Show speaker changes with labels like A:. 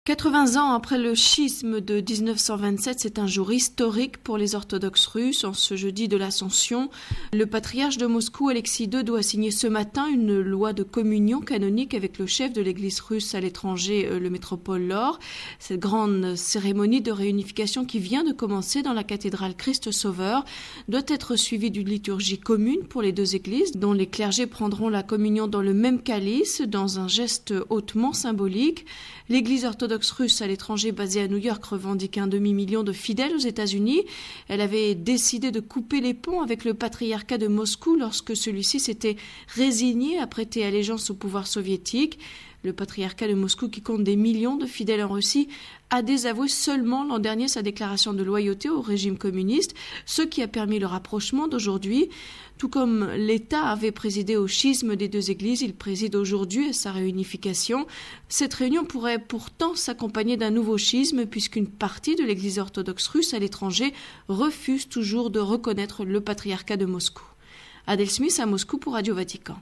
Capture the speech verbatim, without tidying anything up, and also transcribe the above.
A: quatre-vingts ans après le schisme de dix-neuf cent vingt-sept, c'est un jour historique pour les orthodoxes russes. En ce jeudi de l'Ascension, le patriarche de Moscou, Alexis deux, doit signer ce matin une loi de communion canonique avec le chef de l'église russe à l'étranger, le métropole Lor. Cette grande cérémonie de réunification qui vient de commencer dans la cathédrale Christ Sauveur doit être suivie d'une liturgie commune pour les deux églises, dont les clergés prendront la communion dans le même calice, dans un geste hautement symbolique. L'église orthodoxe russe à l'étranger basée à New York revendique un demi-million de fidèles aux États-Unis. Elle avait décidé de couper les ponts avec le patriarcat de Moscou lorsque celui-ci s'était résigné à prêter allégeance au pouvoir soviétique. Le patriarcat de Moscou, qui compte des millions de fidèles en Russie, a désavoué seulement l'an dernier sa déclaration de loyauté au régime communiste, ce qui a permis le rapprochement d'aujourd'hui. Tout comme l'État avait présidé au schisme des deux églises, il préside aujourd'hui à sa réunification. Cette réunion pourrait pourtant s'accompagner d'un nouveau schisme, puisqu'une partie de l'église orthodoxe russe à l'étranger refuse toujours de reconnaître le patriarcat de Moscou. Adèle Smith à Moscou pour Radio Vatican.